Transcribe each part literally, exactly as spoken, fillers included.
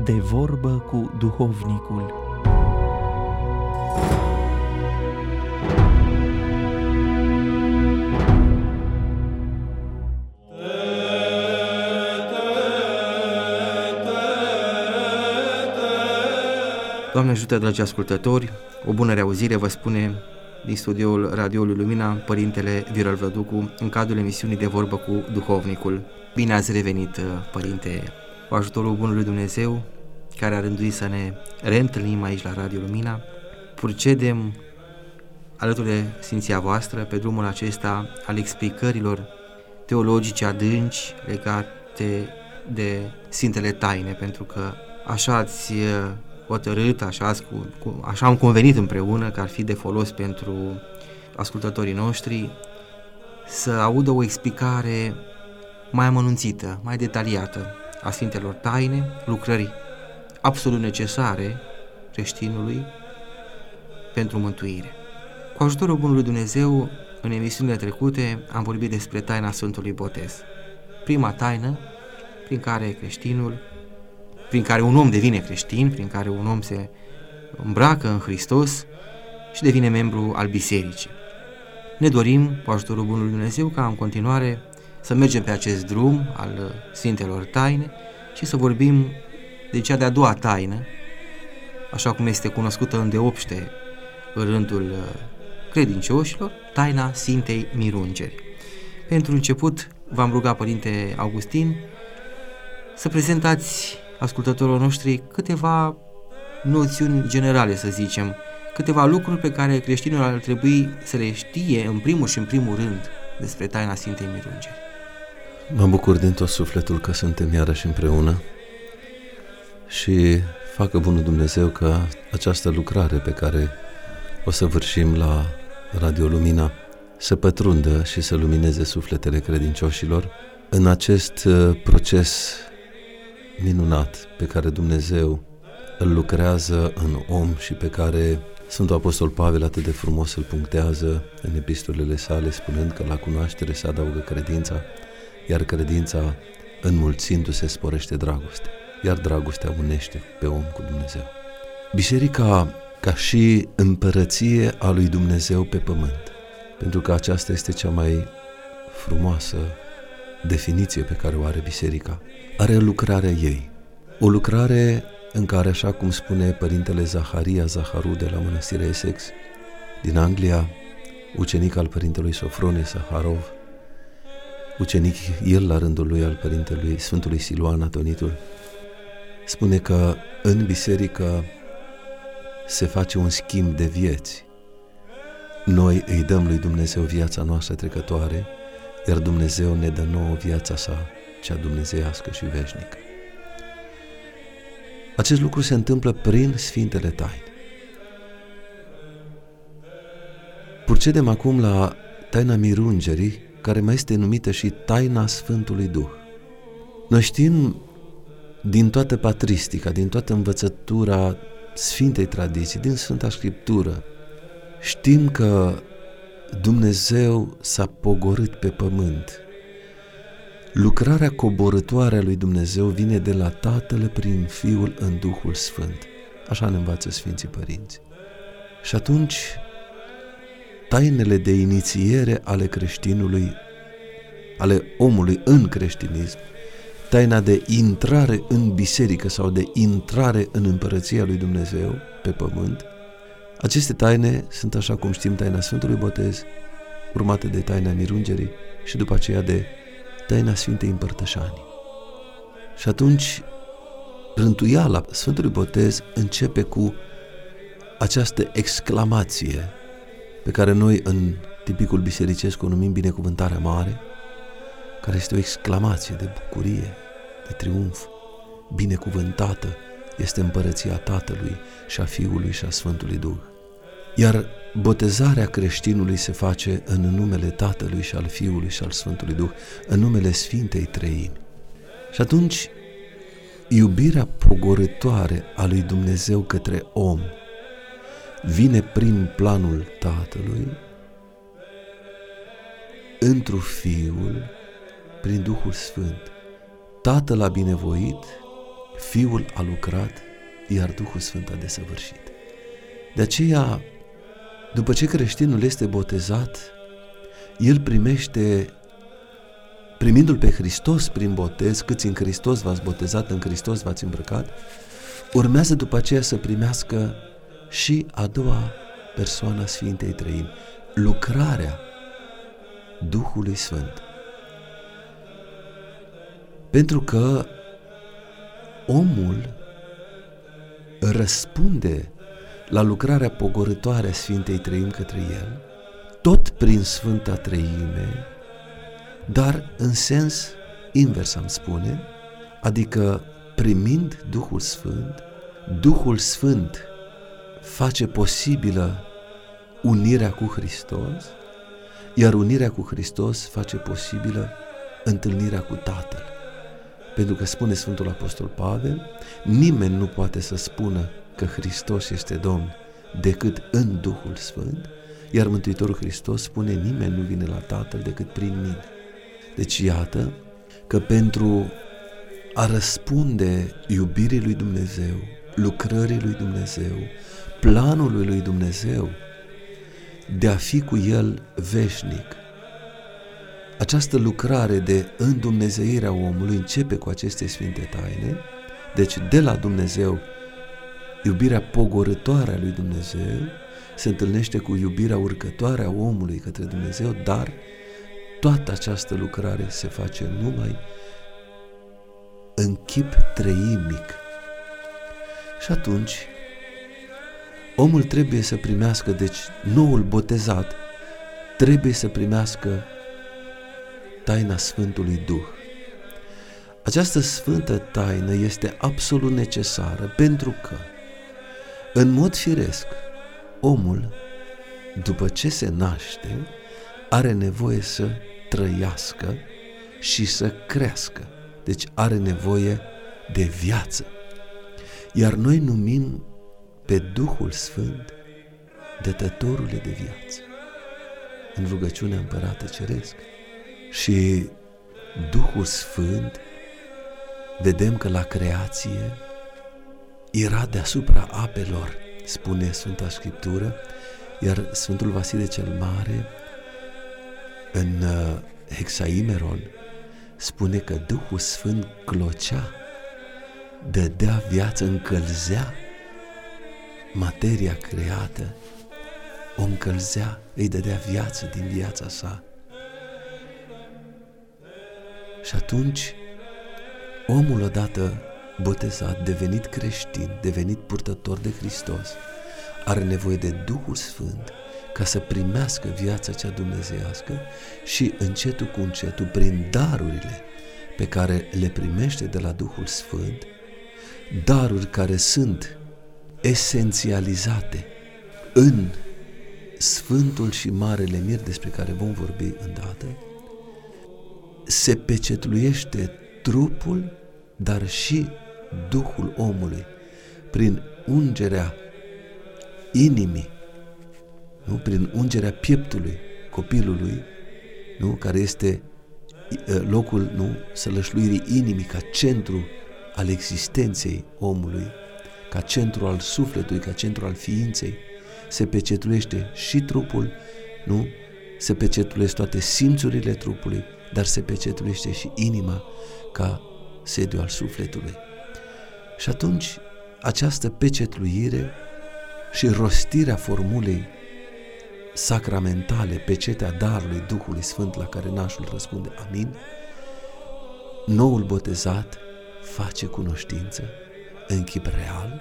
De vorbă cu duhovnicul. Doamne ajută, dragi ascultători, o bună reauzire vă spune din studioul Radioului Lumina Părintele Viorel Vlăducu în cadrul emisiunii De vorbă cu duhovnicul. Bine ați revenit, Părinte, cu ajutorul Bunului Dumnezeu, care a rânduit să ne reîntâlnim aici la Radio Lumina. Procedem alături de Sfinția voastră pe drumul acesta al explicărilor teologice adânci legate de Sfintele Taine, pentru că așa ați hotărât, așa, ați, cu, așa am convenit împreună că ar fi de folos pentru ascultătorii noștri să audă o explicare mai amănunțită, mai detaliată a Sfintelor Taine, lucrări absolut necesare creștinului pentru mântuire. Cu ajutorul Bunului Dumnezeu, în emisiunile trecute am vorbit despre taina Sfântului Botez. Prima taină prin care creștinul, prin care un om devine creștin, prin care un om se îmbracă în Hristos și devine membru al bisericii. Ne dorim, cu ajutorul Bunului Dumnezeu, ca în continuare să mergem pe acest drum al Sfintelor Taine și să vorbim de cea de-a doua taină, așa cum este cunoscută îndeopște în rândul credincioșilor, taina Sfintei Mirungeri. Pentru început, v-am rugat, Părinte Augustin, să prezentați ascultătorilor noștri câteva noțiuni generale, să zicem, câteva lucruri pe care creștinul ar trebui să le știe în primul și în primul rând despre taina Sfintei Mirungeri. Mă bucur din tot sufletul că suntem iarăși împreună și facă Bunul Dumnezeu ca această lucrare pe care o să vârșim la Radio Lumina să pătrundă și să lumineze sufletele credincioșilor în acest proces minunat pe care Dumnezeu îl lucrează în om și pe care Sfântul Apostol Pavel atât de frumos îl punctează în epistolele sale, spunând că la cunoaștere se adaugă credința, iar credința, înmulțindu-se, sporește dragostea, iar dragostea unește pe om cu Dumnezeu. Biserica ca și împărăție a lui Dumnezeu pe pământ, pentru că aceasta este cea mai frumoasă definiție pe care o are biserica, are lucrarea ei, o lucrare în care, așa cum spune Părintele Zaharia Zaharu de la Mănăstirea Essex din Anglia, ucenic al Părintelui Sofronie Saharov, ucenic el la rândul lui al Părintelui Sfântului Siluan Atonitul, spune că în biserică se face un schimb de vieți. Noi îi dăm lui Dumnezeu viața noastră trecătoare, iar Dumnezeu ne dă nouă viața sa, cea dumnezeiască și veșnică. Acest lucru se întâmplă prin Sfintele Taine. Procedem acum la taina Mirungerii, care mai este numită și taina Sfântului Duh. Noi știm din toată patristica, din toată învățătura Sfintei Tradiții, din Sfânta Scriptură, știm că Dumnezeu s-a pogorât pe pământ. Lucrarea coborătoare a lui Dumnezeu vine de la Tatăl prin Fiul în Duhul Sfânt. Așa ne învață Sfinții Părinți. Și atunci, tainele de inițiere ale creștinului, ale omului în creștinism, taina de intrare în biserică sau de intrare în împărăția lui Dumnezeu pe pământ, aceste taine sunt, așa cum știm, taina Sfântului Botez, urmată de taina Mirungerii și după aceea de taina Sfintei Împărtășanii. Și atunci, rântuiala Sfântului Botez începe cu această exclamație pe care noi în tipicul bisericesc o numim binecuvântarea mare, care este o exclamație de bucurie, de triumf. Binecuvântată este împărăția Tatălui și a Fiului și a Sfântului Duh. Iar botezarea creștinului se face în numele Tatălui și al Fiului și al Sfântului Duh, în numele Sfintei Treimi. Și atunci, iubirea pogorătoare a lui Dumnezeu către om vine prin planul Tatălui, întru Fiul, prin Duhul Sfânt. Tatăl a binevoit Fiul a lucrat, iar Duhul Sfânt a desăvârșit. De aceea, după ce creștinul este botezat, el primește, primindu-L pe Hristos prin botez, câți în Hristos v-ați botezat, în Hristos v-ați îmbrăcat, urmează după aceea să primească și a doua persoană a Sfintei Trăimi, lucrarea Duhului Sfânt. Pentru că omul răspunde la lucrarea pogorâtoare a Sfintei Trăimi către el, tot prin Sfânta Treime, dar în sens invers am spune, adică primind Duhul Sfânt, Duhul Sfânt face posibilă unirea cu Hristos, iar unirea cu Hristos face posibilă întâlnirea cu Tatăl. Pentru că spune Sfântul Apostol Pavel, nimeni nu poate să spună că Hristos este Domn decât în Duhul Sfânt, iar Mântuitorul Hristos spune, nimeni nu vine la Tatăl decât prin mine. Deci iată că pentru a răspunde iubirii lui Dumnezeu, lucrării lui Dumnezeu, planului lui Dumnezeu, de a fi cu El veșnic, această lucrare de îndumnezeirea omului începe cu aceste sfinte taine, deci de la Dumnezeu, iubirea pogorâtoare a lui Dumnezeu se întâlnește cu iubirea urcătoare a omului către Dumnezeu, dar toată această lucrare se face numai în chip treimic. Și atunci, omul trebuie să primească, deci noul botezat trebuie să primească taina Sfântului Duh. Această sfântă taină este absolut necesară pentru că, în mod firesc, omul, după ce se naște, are nevoie să trăiască și să crească. Deci are nevoie de viață. Iar noi numim pe Duhul Sfânt dătătorule de viață în rugăciunea Împărată Ceresc. Și Duhul Sfânt, vedem că la creație era deasupra apelor, spune Sfânta Scriptură, iar Sfântul Vasile cel Mare în Hexaimeron spune că Duhul Sfânt clocea, dădea viață, încălzea materia creată, o încălzea, îi dădea viață din viața sa. Și atunci, omul odată botezat, devenit creștin, devenit purtător de Hristos, are nevoie de Duhul Sfânt ca să primească viața cea dumnezeiască și încetul cu încetul, prin darurile pe care le primește de la Duhul Sfânt, daruri care sunt esențializate în Sfântul și Marele Mir, despre care vom vorbi îndată, se pecetluiește trupul, dar și Duhul omului prin ungerea inimii, nu? Prin ungerea pieptului copilului, nu? Care este locul, nu? Sălășluirii inimii ca centru al existenței omului, ca centru al sufletului, ca centru al ființei. Se pecetluiește și trupul, nu? Se pecetluiesc toate simțurile trupului, dar se pecetluiește și inima ca sediu al sufletului. Și atunci această pecetluire și rostirea formulei sacramentale, pecetea darului Duhului Sfânt la care nașul răspunde amin, noul botezat face cunoștință în chip real,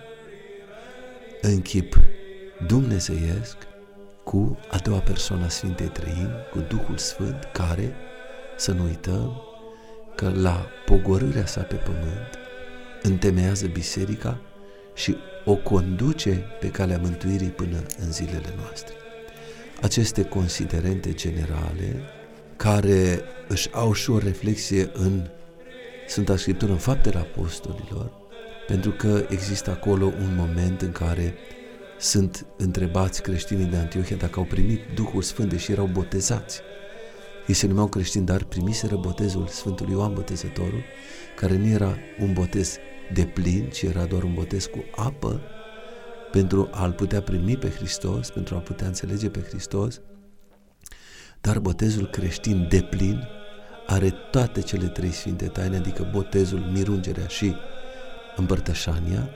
în chip dumnezeiesc, cu a doua persoană a Sfintei Trăimi, cu Duhul Sfânt, care, să nu uităm, că la pogorârea sa pe pământ întemeiază biserica și o conduce pe calea mântuirii până în zilele noastre. Aceste considerente generale, care își au și o reflexie în Sfânta Scriptură, în Faptele Apostolilor, pentru că există acolo un moment în care sunt întrebați creștinii de Antiohia dacă au primit Duhul Sfânt, deși erau botezați. Ei se numeau creștini, dar primiseră botezul Sfântului Ioan Botezătorul, care nu era un botez deplin, ci era doar un botez cu apă pentru a-L putea primi pe Hristos, pentru a putea înțelege pe Hristos. Dar botezul creștin deplin are toate cele trei sfinte taine, adică botezul, mirungerea și împărtășania,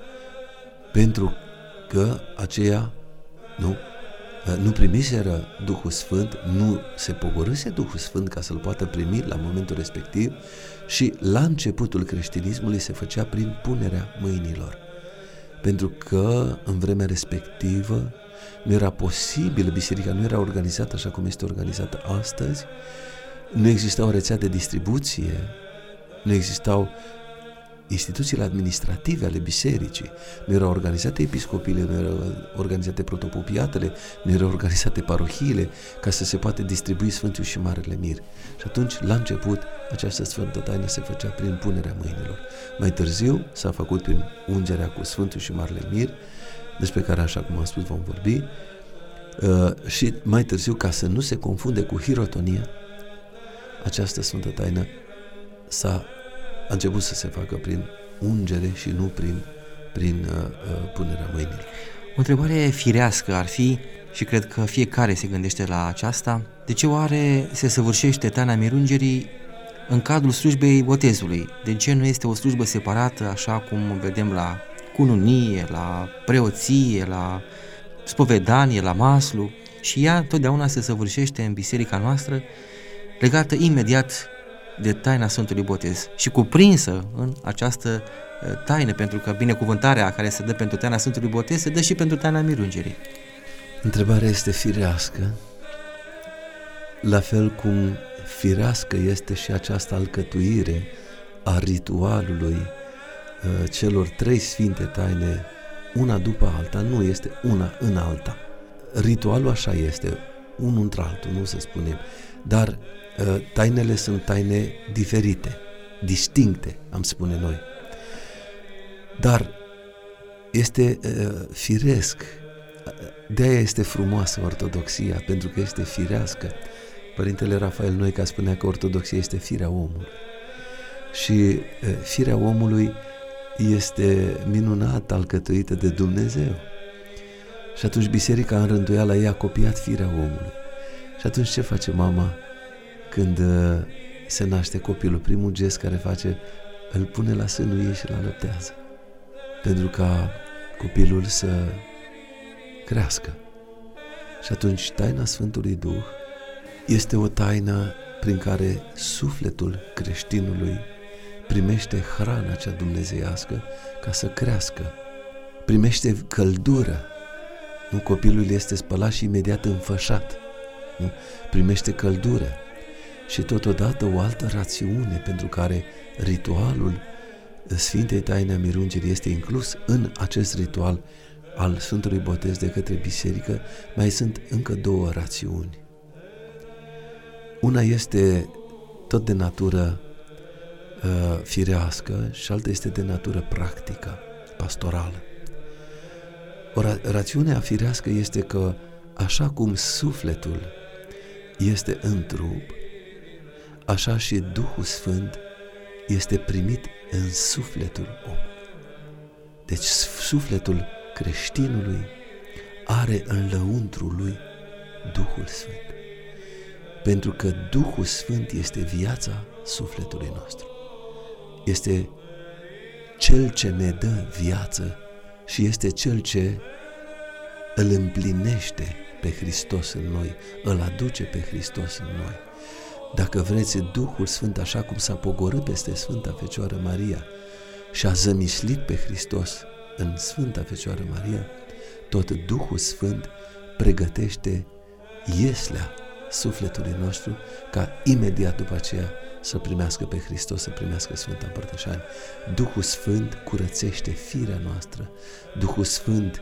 pentru că aceia nu, nu primiseră Duhul Sfânt, nu se pogorâse Duhul Sfânt ca să-L poată primi la momentul respectiv și la începutul creștinismului se făcea prin punerea mâinilor. Pentru că în vremea respectivă nu era posibil, biserica nu era organizată așa cum este organizată astăzi, nu exista o rețea de distribuție, nu existau instituțiile administrative ale bisericii, nu erau organizate episcopiile, nu erau organizate protopopiatele, nu erau organizate parohiile ca să se poate distribui Sfântul și Marele Mir. Și atunci, la început, această Sfântă Taină se făcea prin punerea mâinilor. Mai târziu s-a făcut prin ungerea cu Sfântul și Marele Mir, despre care, așa cum am spus, vom vorbi, uh, și mai târziu, ca să nu se confunde cu hirotonia, această Sfântă Taină s-a a început să se facă prin ungere și nu prin, prin uh, uh, punerea mâinilor. O întrebare firească ar fi, și cred că fiecare se gândește la aceasta, de ce oare se săvârșește taina mirungerii în cadrul slujbei botezului? De ce nu este o slujbă separată, așa cum vedem la cununie, la preoție, la spovedanie, la maslu, și ea totdeauna se săvârșește în biserica noastră legată imediat de taina Sfântului Botez și cuprinsă în această taină, pentru că binecuvântarea care se dă pentru taina Sfântului Botez se dă și pentru taina mirungerii. Întrebarea este firească, la fel cum firească este și această alcătuire a ritualului uh, celor trei sfinte taine, una după alta, nu este una în alta. Ritualul așa este, unul într-altul, nu se spune, dar tainele sunt taine diferite, distincte, am spune noi. Dar este uh, firesc, de-aia este frumoasă ortodoxia, pentru că este firească. Părintele Rafael Noica spunea că ortodoxia este firea omului. Și uh, firea omului este minunat alcătuită de Dumnezeu. Și atunci biserica în rânduială ei a copiat firea omului. Și atunci ce face mama când se naște copilul? Primul gest care face, îl pune la sânul ei și îl alăptează, pentru ca copilul să crească. Și atunci taina Sfântului Duh este o taină prin care sufletul creștinului primește hrana cea dumnezeiască ca să crească, primește căldură. Nu, copilul este spălat și imediat înfășat, nu? Primește căldură. Și totodată o altă rațiune pentru care ritualul Sfintei Taine a Mirungerii este inclus în acest ritual al Sfântului Botez de către biserică, mai sunt încă două rațiuni. Una este tot de natură uh, firească și alta este de natură practică, pastorală. O ra- rațiunea firească este că așa cum sufletul este în trup, așa și Duhul Sfânt este primit în sufletul omului. Deci sufletul creștinului are în lăuntrul lui Duhul Sfânt. Pentru că Duhul Sfânt este viața sufletului nostru. Este Cel ce ne dă viață și este Cel ce îl împlinește pe Hristos în noi, îl aduce pe Hristos în noi. Dacă vreți, Duhul Sfânt, așa cum s-a pogorât peste Sfânta Fecioară Maria și a zămislit pe Hristos în Sfânta Fecioară Maria, tot Duhul Sfânt pregătește ieslea sufletului nostru ca imediat după aceea să primească pe Hristos, să primească Sfânta Împărtășanie. Duhul Sfânt curățește firea noastră. Duhul Sfânt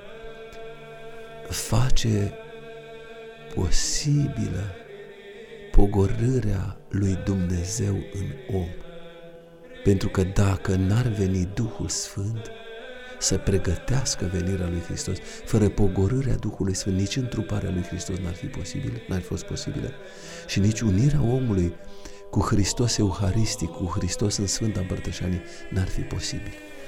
face posibilă pogorârea lui Dumnezeu în om. Pentru că dacă n-ar veni Duhul Sfânt să pregătească venirea lui Hristos, fără pogorârea Duhului Sfânt, nici întruparea lui Hristos n-ar fi posibilă, n-ar fi fost posibilă, și nici unirea omului cu Hristos euharistic, cu Hristos în Sfânta Împărtășanie, n-ar fi posibil.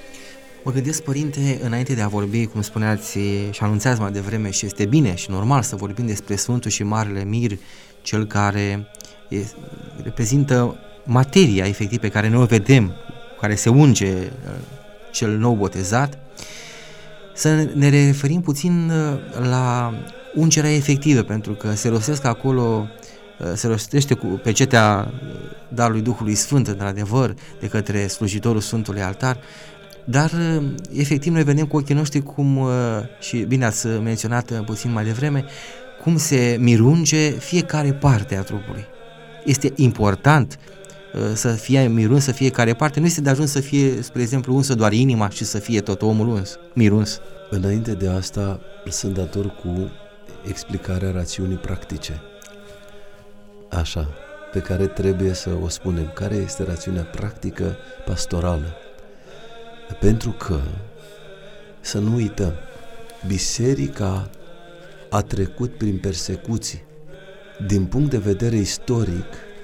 Mă gândesc, părinte, înainte de a vorbi, cum spuneați și anunțați mai devreme, și este bine și normal să vorbim despre Sfântul și Marele Mir, cel care e, reprezintă materia efectiv pe care noi o vedem, care se unge cel nou botezat, să ne referim puțin la ungerea efectivă, pentru că se rostesc acolo, se rostește cu pecetea darului Duhului Sfânt, într-adevăr, de către slujitorul Sfântului Altar, dar efectiv noi vedem cu ochii noștri cum, și bine ați menționat puțin mai devreme, cum se mirunge fiecare parte a trupului. Este important să fie miruns, să fie care parte, nu este de ajuns să fie, spre exemplu, unsă doar inima și să fie tot omul uns, miruns. Înainte de asta, sunt dator cu explicarea rațiunii practice. Așa, pe care trebuie să o spunem. Care este rațiunea practică pastorală? Pentru că, să nu uităm, biserica a trecut prin persecuții. Din punct de vedere istoric,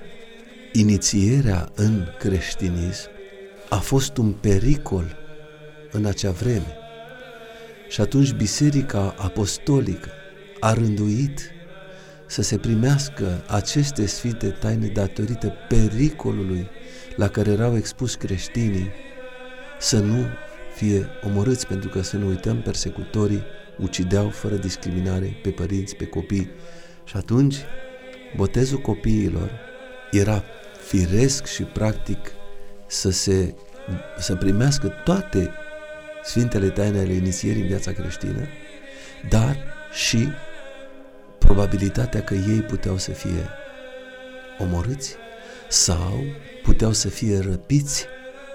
inițierea în creștinism a fost un pericol în acea vreme. Și atunci biserica apostolică a rânduit să se primească aceste sfinte taine datorită pericolului la care erau expus creștinii să nu fie omorâți, pentru că, să nu uităm, persecutorii ucideau fără discriminare pe părinți, pe copii. Și atunci botezul copiilor era firesc și practic să se să primească toate sfintele taine ale inițierii în viața creștină, dar și probabilitatea că ei puteau să fie omorâți sau puteau să fie răpiți.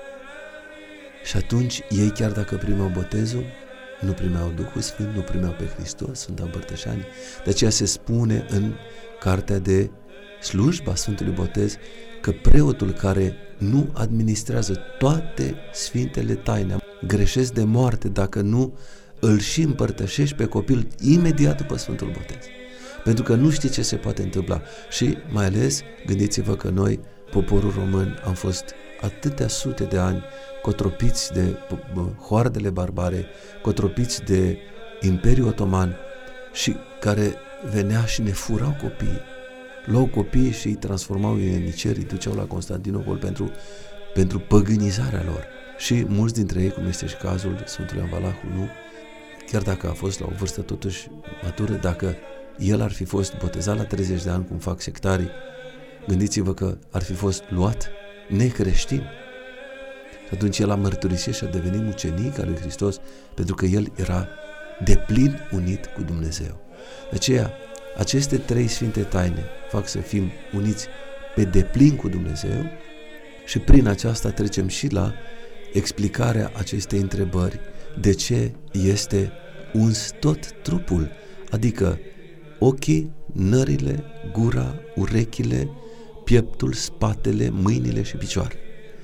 Și atunci ei, chiar dacă primeau botezul, nu primeau Duhul Sfânt, nu primeau pe Hristos, Sfânta Împărtășanie. De aceea se spune în cartea de slujba Sfântului Botez că preotul care nu administrează toate sfintele taine greșesc de moarte dacă nu îl și împărtășești pe copil imediat după Sfântul Botez. Pentru că nu știi ce se poate întâmpla. Și mai ales, gândiți-vă că noi, poporul român, am fost atâtea sute de ani cotropiți de hoardele barbare, cotropiți de Imperiul Otoman, și care venea și ne furau copiii. Luau copiii și îi transformau în ieniceri, îi duceau la Constantinopol pentru, pentru păgânizarea lor. Și mulți dintre ei, cum este și cazul Sfântului Ioan Valahu, nu? Chiar dacă a fost la o vârstă totuși matură, dacă el ar fi fost botezat la treizeci de ani, cum fac sectarii, gândiți-vă că ar fi fost luat necreștin. Și atunci el a mărturisit și a devenit mucenic al lui Hristos, pentru că el era deplin unit cu Dumnezeu. De aceea, aceste trei sfinte taine fac să fim uniți pe deplin cu Dumnezeu și prin aceasta trecem și la explicarea acestei întrebări: de ce este uns tot trupul? Adică ochii, nările, gura, urechile, pieptul, spatele, mâinile și picioarele.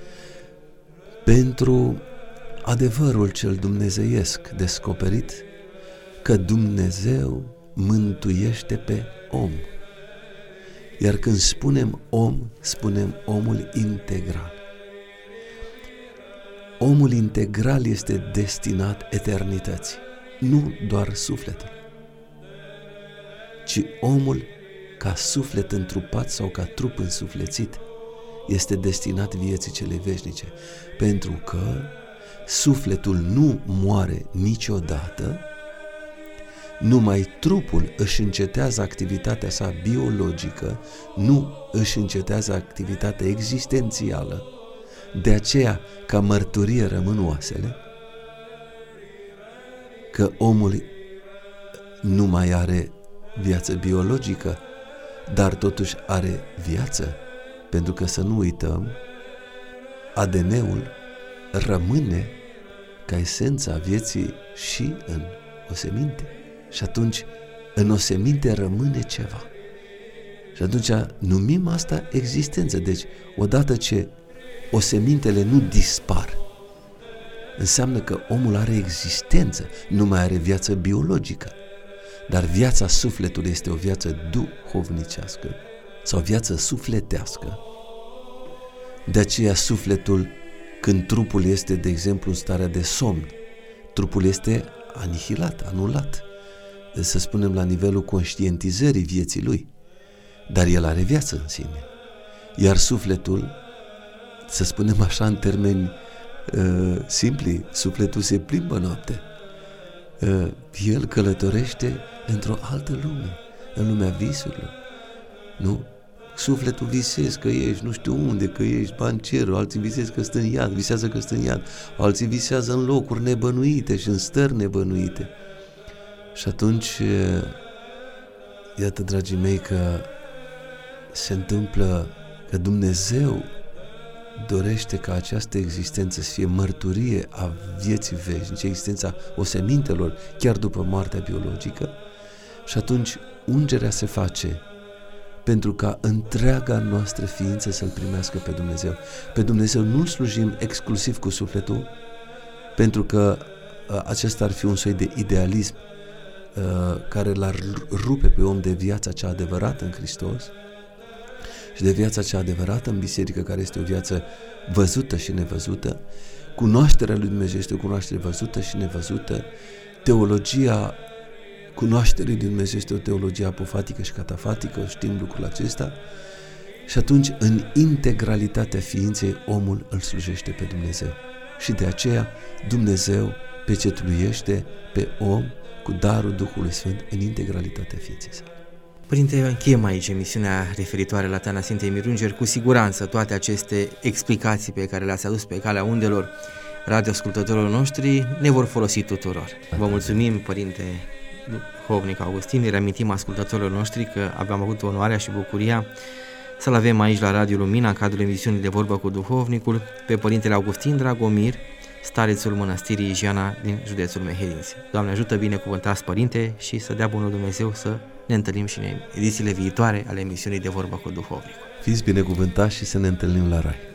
Pentru adevărul cel dumnezeiesc descoperit că Dumnezeu mântuiește pe om. Iar când spunem om, spunem omul integral. Omul integral este destinat eternității, nu doar sufletul, ci omul ca suflet întrupat sau ca trup însuflețit este destinat vieții cele veșnice, pentru că sufletul nu moare niciodată, numai trupul își încetează activitatea sa biologică, nu își încetează activitatea existențială. De aceea, ca mărturie rămân oasele, că omul nu mai are viață biologică, dar totuși are viață, pentru că, să nu uităm, A D N-ul rămâne ca esența vieții și în oseminte. Și atunci în oseminte rămâne ceva. Și atunci numim asta existență. Deci, odată ce osemintele nu dispar, înseamnă că omul are existență, nu mai are viață biologică. Dar viața sufletului este o viață duhovnicească sau viață sufletească. De aceea sufletul, când trupul este, de exemplu, în starea de somn. Trupul este anihilat, anulat, să spunem, la nivelul conștientizării vieții lui, dar el are viață în sine. Iar sufletul, să spunem așa în termeni uh, simpli, sufletul se plimbă noapte. Uh, el călătorește într-o altă lume, în lumea visurilor. Nu? Sufletul visezi că ești nu știu unde, că ești bancerul, alții visezi că stă în iad, visează că stă în iad, alții visează în locuri nebănuite și în stări nebănuite. Și atunci, iată, dragii mei, că se întâmplă că Dumnezeu dorește ca această existență să fie mărturie a vieții veșnice, existența osemintelor, chiar după moartea biologică, și atunci ungerea se face pentru ca întreaga noastră ființă să-L primească pe Dumnezeu. Pe Dumnezeu nu-L slujim exclusiv cu sufletul, pentru că uh, acesta ar fi un soi de idealism uh, care l-ar rupe pe om de viața cea adevărată în Hristos și de viața cea adevărată în biserică, care este o viață văzută și nevăzută. Cunoașterea lui Dumnezeu este o cunoaștere văzută și nevăzută. Teologia cunoașterii lui Dumnezeu este o teologie apofatică și catafatică, știm lucrul acesta, și atunci în integralitatea ființei omul îl slujește pe Dumnezeu. Și de aceea Dumnezeu pecetluiește pe om cu darul Duhului Sfânt în integralitatea ființei sale. Părinte, încheiem aici emisiunea referitoare la taina Sfintei Mirungeri. Cu siguranță toate aceste explicații pe care le-ați adus pe calea undelor radioascultătorilor noștri ne vor folosi tuturor. Vă mulțumim, Părinte Duhovnic Augustin, îi reamintim ascultătorilor noștri că aveam avut onoarea și bucuria să-l avem aici la Radio Lumina, în cadrul emisiunii De Vorbă cu Duhovnicul, pe Părintele Augustin Dragomir, starețul Mănăstirii Ijeana din județul Mehedinți. Doamne ajută, binecuvântați, Părinte, și să dea bunul Dumnezeu să ne întâlnim și în edițiile viitoare ale emisiunii De Vorbă cu Duhovnicul. Fiți binecuvântați și să ne întâlnim la Rai.